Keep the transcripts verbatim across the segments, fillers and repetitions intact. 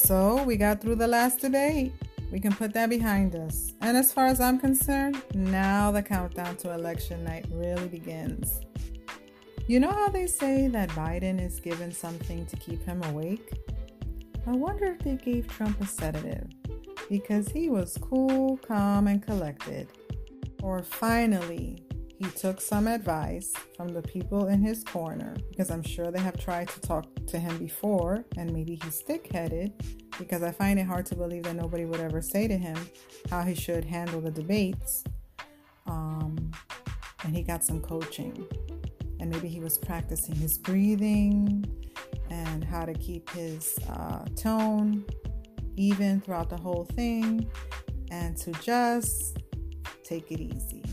So we got through the last debate. We can put that behind us. And as far as I'm concerned, now the countdown to election night really begins. You know how they say that Biden is given something to keep him awake? I wonder if they gave Trump a sedative, because he was cool, calm, and collected. Or finally, he took some advice from the people in his corner, because I'm sure they have tried to talk to him before, and maybe he's thick-headed, because I find it hard to believe that nobody would ever say to him how he should handle the debates. Um, and he got some coaching. And maybe he was practicing his breathing and how to keep his uh, tone even throughout the whole thing, and to just take it easy.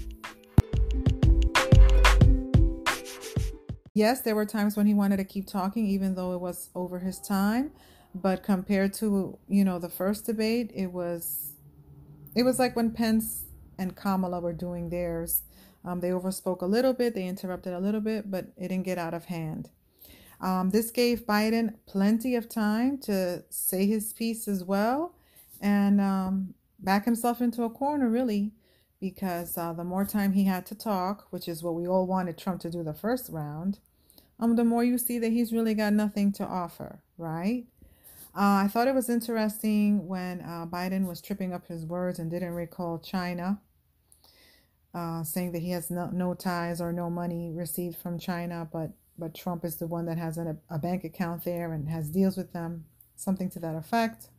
Yes, there were times when he wanted to keep talking even though it was over his time, but compared to, you know, the first debate, it was it was like when Pence and Kamala were doing theirs. Um, they overspoke a little bit, they interrupted a little bit, but it didn't get out of hand. Um, this gave Biden plenty of time to say his piece as well and um, back himself into a corner, really, because uh, the more time he had to talk, which is what we all wanted Trump to do the first round, um, the more you see that he's really got nothing to offer, right? Uh, I thought it was interesting when uh, Biden was tripping up his words and didn't recall China. Uh, saying that he has no, no ties or no money received from China, but but Trump is the one that has a, a bank account there and has deals with them, something to that effect.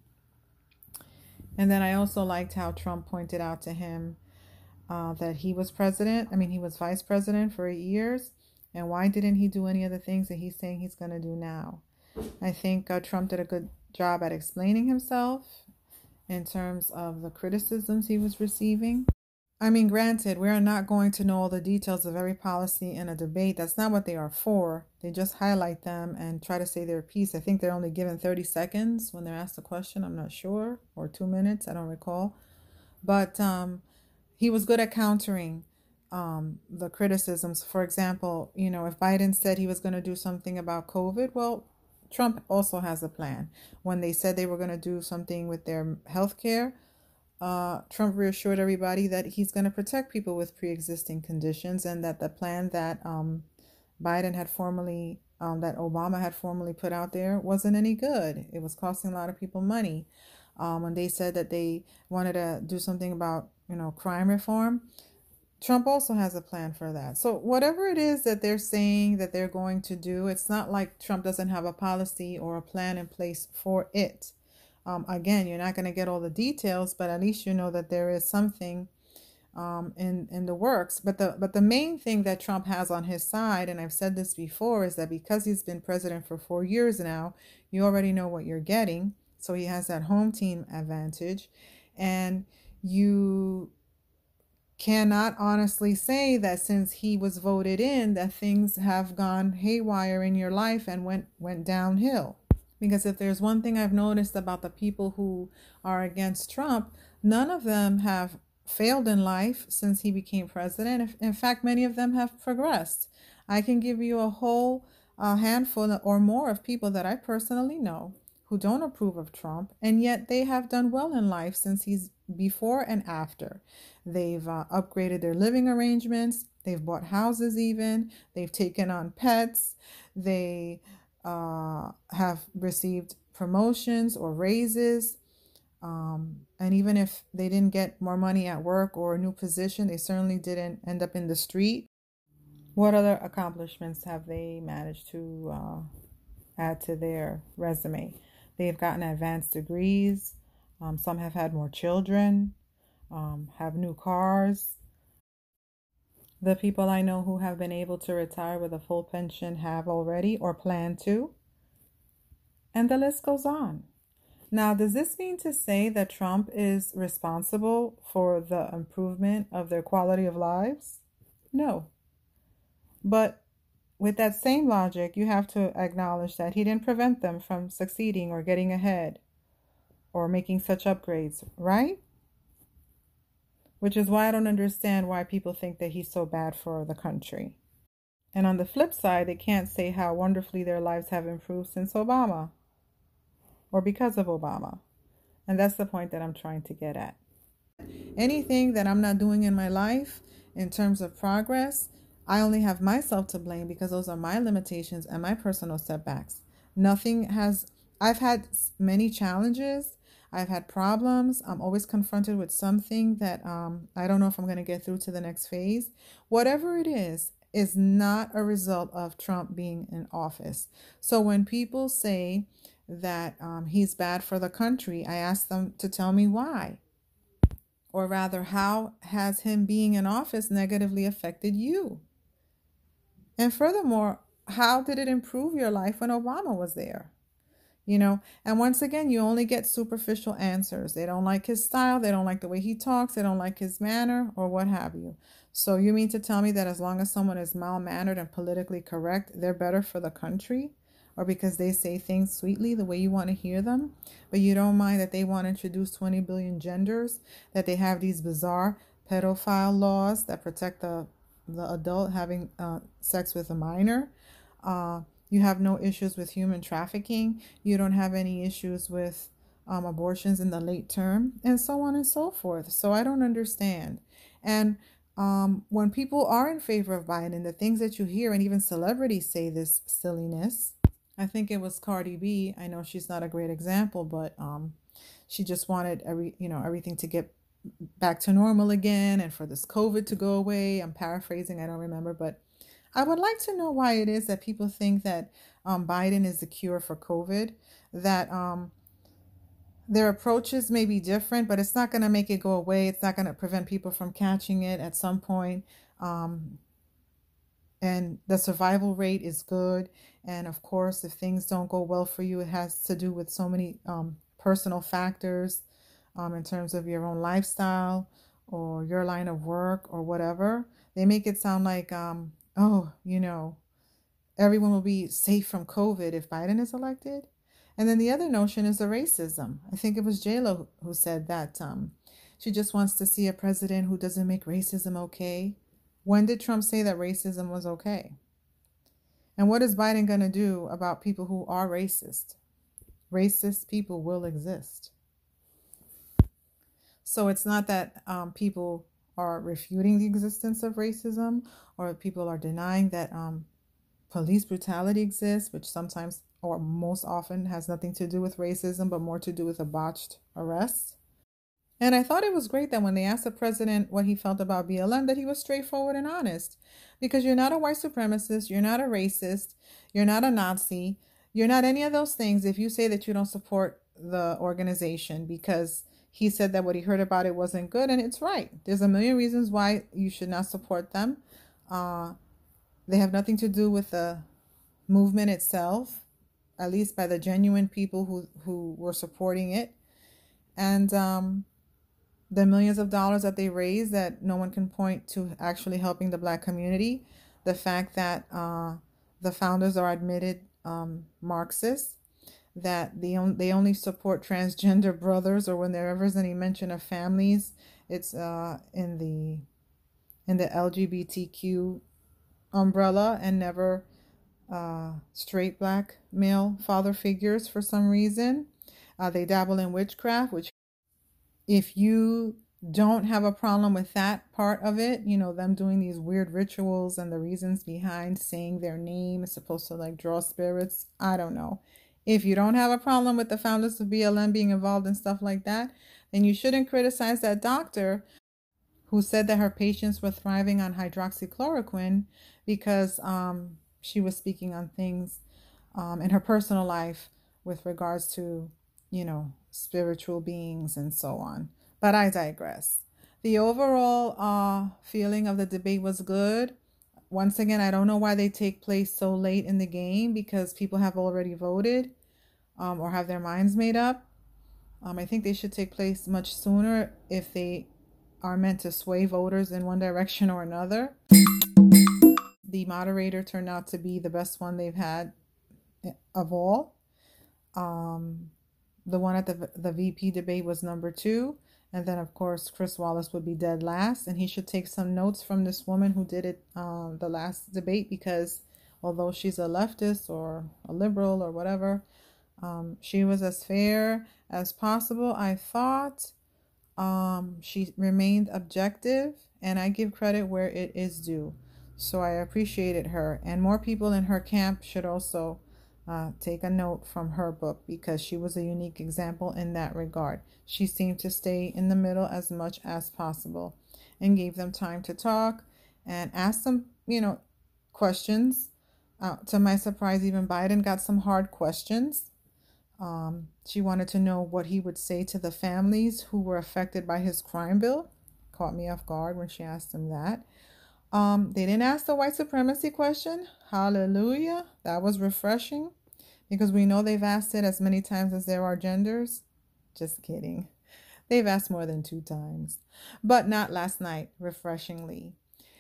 And then I also liked how Trump pointed out to him uh, that he was president, I mean he was vice president for eight years, and why didn't he do any of the things that he's saying he's going to do now? I think uh, Trump did a good job at explaining himself in terms of the criticisms he was receiving. I mean, granted, we are not going to know all the details of every policy in a debate. That's not what they are for. They just highlight them and try to say their piece. I think they're only given thirty seconds when they're asked a question. I'm not sure. Or two minutes. I don't recall. But um, he was good at countering um, the criticisms. For example, you know, if Biden said he was going to do something about COVID, well, Trump also has a plan. When they said they were going to do something with their health care, Uh, Trump reassured everybody that he's going to protect people with pre-existing conditions, and that the plan that um, Biden had formerly, um, that Obama had formerly put out there wasn't any good. It was costing a lot of people money. Um, when they said that they wanted to do something about, you know, crime reform, Trump also has a plan for that. So whatever it is that they're saying that they're going to do, it's not like Trump doesn't have a policy or a plan in place for it. Um, again, you're not going to get all the details, but at least you know that there is something um, in in the works. But the but the main thing that Trump has on his side, and I've said this before, is that because he's been president for four years now, you already know what you're getting. So he has that home team advantage, and you cannot honestly say that since he was voted in that things have gone haywire in your life and went went downhill. Because if there's one thing I've noticed about the people who are against Trump, none of them have failed in life since he became president. In fact, many of them have progressed. I can give you a whole uh, handful or more of people that I personally know who don't approve of Trump, and yet they have done well in life since he's before and after. They've uh, upgraded their living arrangements. They've bought houses even. They've taken on pets. They uh, have received promotions or raises. Um, and even if they didn't get more money at work or a new position, they certainly didn't end up in the street. What other accomplishments have they managed to uh, add to their resume? They've gotten advanced degrees. Um, some have had more children, um, have new cars. The people I know who have been able to retire with a full pension have already or plan to. And the list goes on. Now, does this mean to say that Trump is responsible for the improvement of their quality of lives? No. But with that same logic, you have to acknowledge that he didn't prevent them from succeeding or getting ahead or making such upgrades, right? Which is why I don't understand why people think that he's so bad for the country. And on the flip side, they can't say how wonderfully their lives have improved since Obama. or because of Obama. And that's the point that I'm trying to get at. Anything that I'm not doing in my life in terms of progress, I only have myself to blame because those are my limitations and my personal setbacks. Nothing has, I've had many challenges. I've had problems. I'm always confronted with something that um, I don't know if I'm going to get through to the next phase. Whatever it is, is not a result of Trump being in office. So when people say that um, he's bad for the country, I ask them to tell me why. Or rather, how has him being in office negatively affected you? And furthermore, how did it improve your life when Obama was there? You know, and once again, you only get superficial answers. They don't like his style. They don't like the way he talks. They don't like his manner or what have you. So you mean to tell me that as long as someone is mal-mannered and politically correct, they're better for the country? Or because they say things sweetly the way you want to hear them, but you don't mind that they want to introduce twenty billion genders, that they have these bizarre pedophile laws that protect the, the adult having uh, sex with a minor. Uh, you have no issues with human trafficking. You don't have any issues with um, abortions in the late term, and so on and so forth. So I don't understand. And um, when people are in favor of Biden, the things that you hear, and even celebrities say this silliness. I think it was Cardi B. I know she's not a great example, but um, she just wanted every, you know, everything to get back to normal again and for this COVID to go away. I'm paraphrasing, I don't remember, but I would like to know why it is that people think that um, Biden is the cure for COVID, that um, their approaches may be different, but it's not going to make it go away. It's not going to prevent people from catching it at some point. Um, and the survival rate is good. And of course, if things don't go well for you, it has to do with so many um, personal factors um, in terms of your own lifestyle or your line of work or whatever. They make it sound like, um, oh, you know, everyone will be safe from COVID if Biden is elected. And then the other notion is the racism. I think it was J-Lo who said that um, she just wants to see a president who doesn't make racism okay. When did Trump say that racism was okay? And what is Biden going to do about people who are racist? Racist people will exist. So it's not that um, people are refuting the existence of racism, or people are denying that um, police brutality exists, which sometimes or most often has nothing to do with racism, but more to do with a botched arrest. And I thought it was great that when they asked the president what he felt about B L M, that he was straightforward and honest. Because you're not a white supremacist, you're not a racist, you're not a Nazi, you're not any of those things if you say that you don't support the organization, because he said that what he heard about it wasn't good, and it's right. There's a million reasons why you should not support them. Uh, they have nothing to do with the movement itself, at least by the genuine people who, who were supporting it. And um, the millions of dollars that they raised that no one can point to actually helping the Black community. The fact that uh, the founders are admitted um, Marxists, that they, on, they only support transgender brothers, or when there ever is any mention of families, it's uh, in the in the L G B T Q umbrella, and never uh, straight Black male father figures for some reason. Uh, they dabble in witchcraft, which if you don't have a problem with that part of it, you know, them doing these weird rituals and the reasons behind saying their name is supposed to like draw spirits, I don't know. If you don't have a problem with the founders of B L M being involved in stuff like that, then you shouldn't criticize that doctor who said that her patients were thriving on hydroxychloroquine because um, she was speaking on things um, in her personal life with regards to, you know, spiritual beings and so on. But I digress. The overall uh, feeling of the debate was good. Once again, I don't know why they take place so late in the game, because people have already voted um, or have their minds made up. Um, I think they should take place much sooner if they are meant to sway voters in one direction or another. The moderator turned out to be the best one they've had of all. Um, the one at the, the V P debate was number two. And then, of course, Chris Wallace would be dead last. And he should take some notes from this woman who did it um, the last debate, because although she's a leftist or a liberal or whatever, Um, she was as fair as possible, I thought. Um, she remained objective, and I give credit where it is due. So I appreciated her, and more people in her camp should also uh, take a note from her book, because she was a unique example in that regard. She seemed to stay in the middle as much as possible and gave them time to talk and ask them, you know, questions. Uh, to my surprise, even Biden got some hard questions. Um, she wanted to know what he would say to the families who were affected by his crime bill. Caught me off guard when she asked him that. Um, they didn't ask the white supremacy question. Hallelujah. That was refreshing, because we know they've asked it as many times as there are genders. Just kidding. They've asked more than two times, but not last night, refreshingly.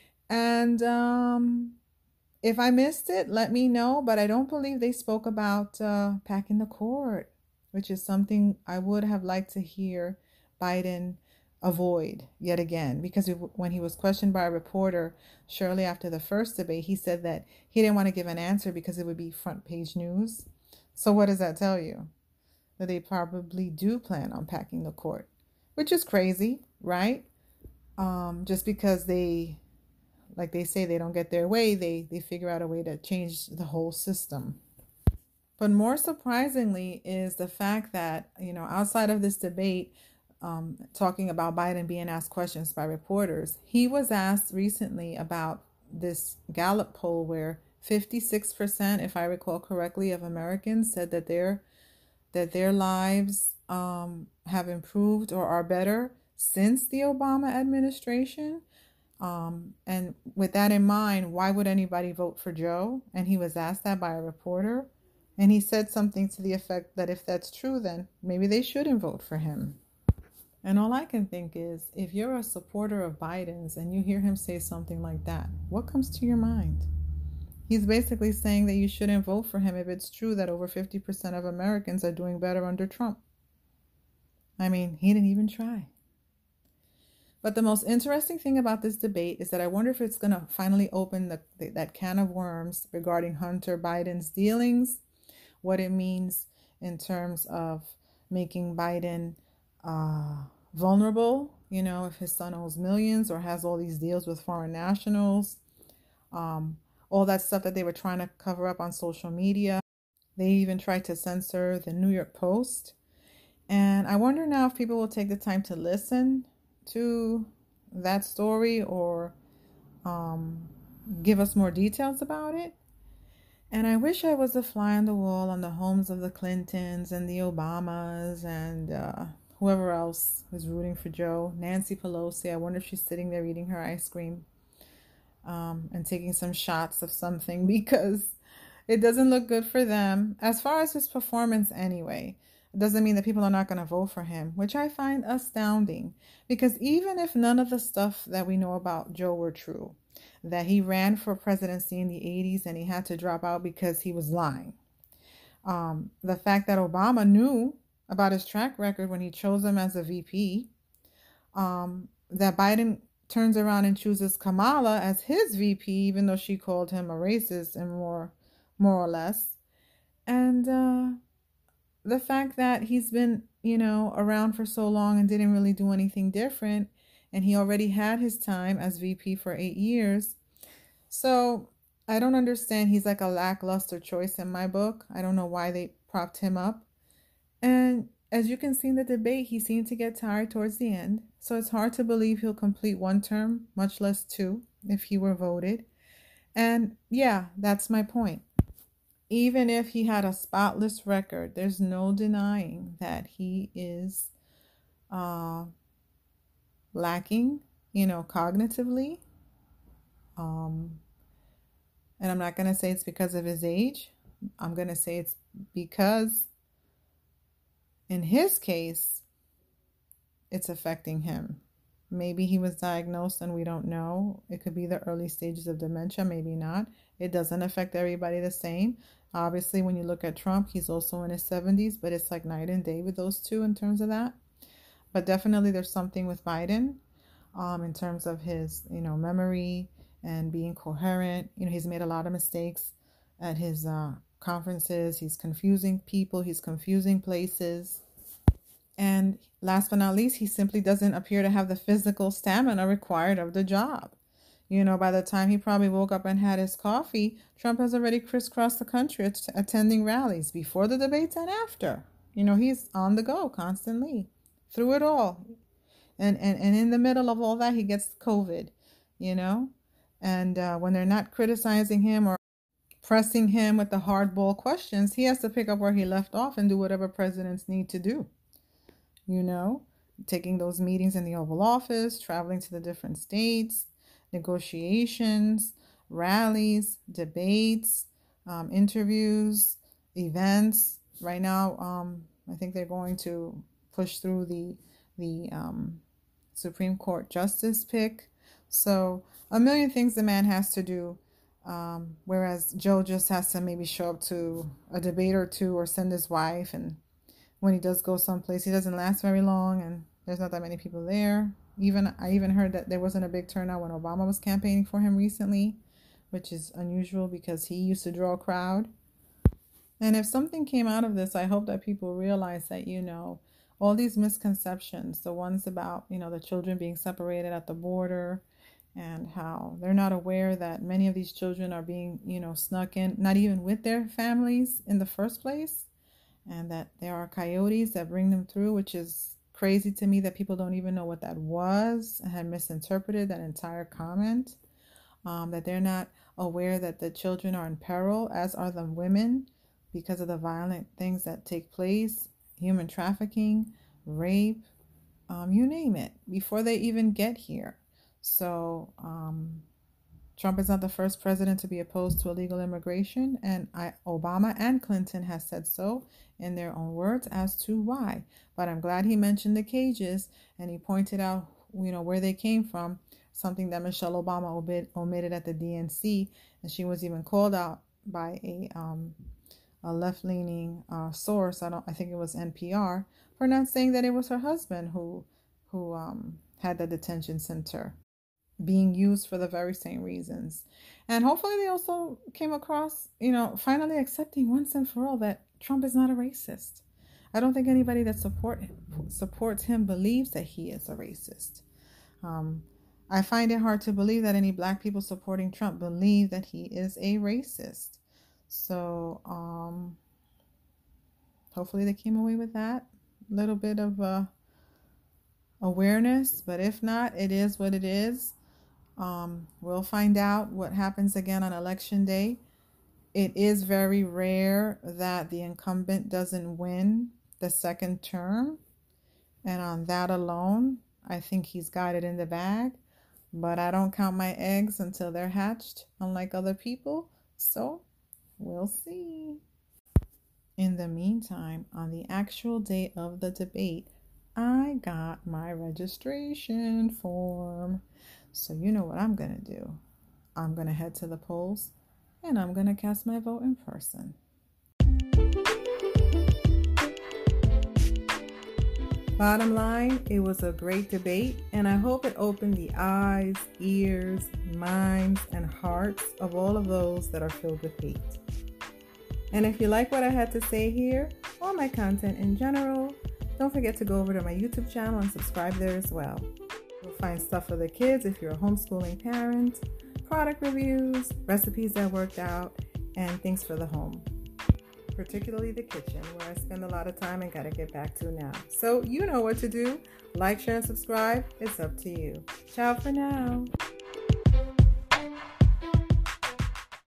And um, if I missed it, let me know, but I don't believe they spoke about uh, packing the court, which is something I would have liked to hear Biden avoid yet again, because when he was questioned by a reporter shortly after the first debate, he said that he didn't want to give an answer because it would be front page news. So what does that tell you? That they probably do plan on packing the court, which is crazy, right? Um, just because they, like they say, they don't get their way, they, they figure out a way to change the whole system. But more surprisingly is the fact that, you know, outside of this debate, um, talking about Biden being asked questions by reporters, he was asked recently about this Gallup poll where fifty-six percent, if I recall correctly, of Americans said that their that their lives um, have improved or are better since the Obama administration. Um, and with that in mind, why would anybody vote for Joe? And he was asked that by a reporter. And he said something to the effect that if that's true, then maybe they shouldn't vote for him. And all I can think is, if you're a supporter of Biden's and you hear him say something like that, what comes to your mind? He's basically saying that you shouldn't vote for him if it's true that over fifty percent of Americans are doing better under Trump. I mean, he didn't even try. But the most interesting thing about this debate is that I wonder if it's going to finally open the, the, that can of worms regarding Hunter Biden's dealings, what it means in terms of making Biden uh, vulnerable, you know, if his son owes millions or has all these deals with foreign nationals, um, all that stuff that they were trying to cover up on social media. They even tried to censor the New York Post. And I wonder now if people will take the time to listen to that story or um, give us more details about it. And I wish I was a fly on the wall on the homes of the Clintons and the Obamas and uh, whoever else is rooting for Joe. Nancy Pelosi, I wonder if she's sitting there eating her ice cream um, and taking some shots of something, because it doesn't look good for them. As far as his performance anyway, it doesn't mean that people are not going to vote for him, which I find astounding. Because even if none of the stuff that we know about Joe were true, that he ran for presidency in the eighties and he had to drop out because he was lying. Um, the fact that Obama knew about his track record when he chose him as a V P, um, that Biden turns around and chooses Kamala as his V P, even though she called him a racist and more, more or less. And uh, the fact that he's been, you know, around for so long and didn't really do anything different. And he already had his time as V P for eight years. So I don't understand. He's like a lackluster choice in my book. I don't know why they propped him up. And as you can see in the debate, he seemed to get tired towards the end. So it's hard to believe he'll complete one term, much less two, if he were voted. And yeah, that's my point. Even if he had a spotless record, there's no denying that he is uh, lacking, you know, cognitively. Um, and I'm not going to say it's because of his age. I'm going to say it's because, in his case, it's affecting him. Maybe he was diagnosed and we don't know. It could be the early stages of dementia, maybe not. It doesn't affect everybody the same. Obviously, when you look at Trump, he's also in his seventies, but it's like night and day with those two in terms of that. But definitely there's something with Biden um, in terms of his, you know, memory and being coherent. You know, he's made a lot of mistakes at his uh, conferences. He's confusing people. He's confusing places. And last but not least, he simply doesn't appear to have the physical stamina required of the job. You know, by the time he probably woke up and had his coffee, Trump has already crisscrossed the country att- attending rallies before the debates and after. You know, he's on the go constantly through it all. And, and, and in the middle of all that, he gets COVID, you know. And uh, when they're not criticizing him or pressing him with the hardball questions, he has to pick up where he left off and do whatever presidents need to do. You know, taking those meetings in the Oval Office, traveling to the different states, negotiations, rallies, debates, um, interviews, events. Right now, um, I think they're going to push through the the um, Supreme Court justice pick. So a million things the man has to do, um, whereas Joe just has to maybe show up to a debate or two or send his wife. And when he does go someplace, he doesn't last very long, and there's not that many people there. Even I even heard that there wasn't a big turnout when Obama was campaigning for him recently, which is unusual because he used to draw a crowd. And if something came out of this, I hope that people realize that, you know, all these misconceptions, the ones about, you know, the children being separated at the border and how they're not aware that many of these children are being, you know, snuck in, not even with their families in the first place, and that there are coyotes that bring them through, which is crazy to me that people don't even know what that was and had misinterpreted that entire comment, um, that they're not aware that the children are in peril, as are the women, because of the violent things that take place, human trafficking, rape, um, you name it, before they even get here. So um, Trump is not the first president to be opposed to illegal immigration, and I, Obama and Clinton has said so in their own words as to why. But I'm glad he mentioned the cages, and he pointed out, you know, where they came from, something that Michelle Obama omit, omitted at the D N C, and she was even called out by a um, a left-leaning uh, source. I don't. I think it was N P R, for not saying that it was her husband who who um, had the detention center being used for the very same reasons. And hopefully they also came across, you know, finally accepting once and for all that Trump is not a racist. I don't think anybody that support supports him believes that he is a racist. Um, I find it hard to believe that any black people supporting Trump believe that he is a racist. So um, hopefully they came away with that little bit of uh, awareness. But if not, it is what it is. Um, we'll find out what happens again on election day. It is very rare that the incumbent doesn't win the second term. And on that alone, I think he's got it in the bag. But I don't count my eggs until they're hatched, unlike other people. So we'll see. In the meantime, on the actual day of the debate, I got my registration form. So you know what I'm going to do. I'm going to head to the polls and I'm going to cast my vote in person. Bottom line, it was a great debate, and I hope it opened the eyes, ears, minds, and hearts of all of those that are filled with hate. And if you like what I had to say here, or my content in general, don't forget to go over to my YouTube channel and subscribe there as well. You'll find stuff for the kids if you're a homeschooling parent, product reviews, recipes that worked out, and things for the home. Particularly the kitchen, where I spend a lot of time and gotta get back to now. So you know what to do. Like, share, and subscribe. It's up to you. Ciao for now.